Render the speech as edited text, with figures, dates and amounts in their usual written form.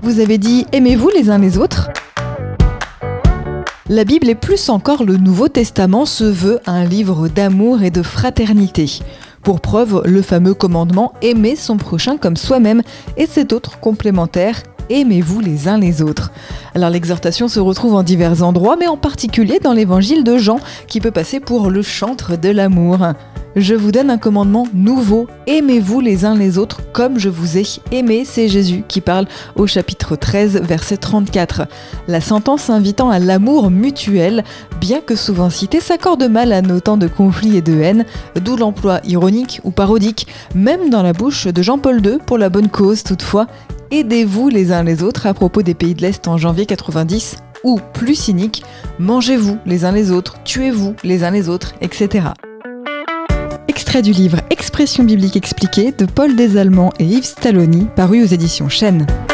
Vous avez dit « aimez-vous les uns les autres ». La Bible et plus encore le Nouveau Testament se veut un livre d'amour et de fraternité. Pour preuve, le fameux commandement « aimer son prochain comme soi-même » et cet autre complémentaire « aimez-vous les uns les autres ». Alors l'exhortation se retrouve en divers endroits, mais en particulier dans l'évangile de Jean, qui peut passer pour le chantre de l'amour. Je vous donne un commandement nouveau, aimez-vous les uns les autres comme je vous ai aimé, c'est Jésus qui parle au chapitre 13, verset 34. La sentence invitant à l'amour mutuel, bien que souvent citée, s'accorde mal à nos temps de conflits et de haine, d'où l'emploi ironique ou parodique, même dans la bouche de Jean-Paul II, pour la bonne cause toutefois. Aidez-vous les uns les autres à propos des pays de l'Est en janvier 90, ou plus cynique, mangez-vous les uns les autres, tuez-vous les uns les autres, etc. Extrait du livre Expression biblique expliquée de Paul Desallemands et Yves Stalloni, paru aux éditions Chênes.